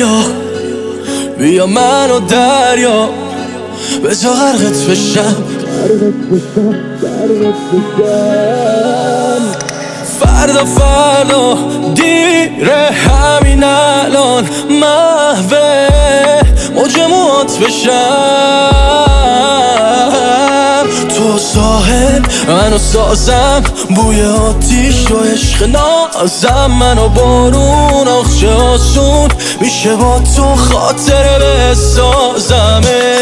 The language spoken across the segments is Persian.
دریا، بیا منو دریا بذار غرقت بشم. فردا فردا دیره همین الان محوه موج موهات بشم. تو ساحل منو سازم، بوی آتیش و عشق نازم، منو بارون آخچه آسون میشه با تو خاطره بسازمه.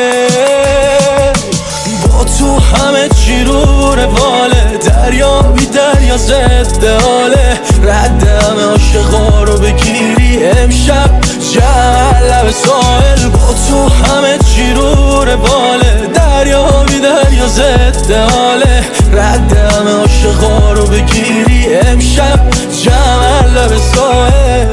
با تو همه چی رو رواله، دریا بی دریا ضد حاله، رد همه عاشقا رو بگیری امشب جمع لب ساحل. با تو همه چی رو رواله، دریا بی دریا ضد حاله، رد همه عاشقا رو بگیری امشب جمع لب ساحل.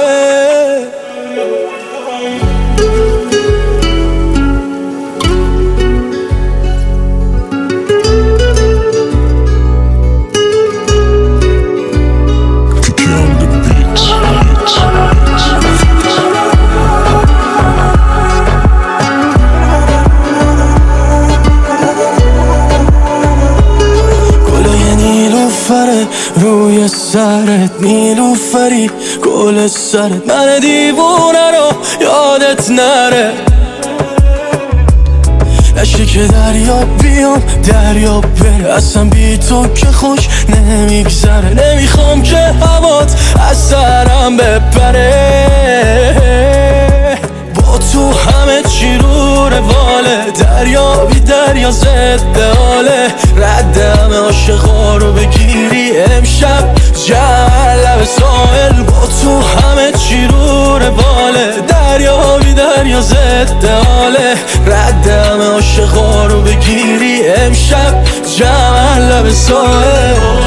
روی سرت نیلوفری گل سرت، من دیوونه رو یادت نره. نشه که دریا بیام دریا بره، اصلا بی تو که خوش نمیگذره. نمیخوام که هوات از سرم بپره، با تو همه چی رو رواله، دریا بی دریا ضد حاله، رد همه عاشقا رو بگیری امشب جمع لب ساحل. با تو همه چی رو رواله، دریا بی دریا ضد حاله، رد همه عاشقا رو بگیری امشب جمع لب ساحل.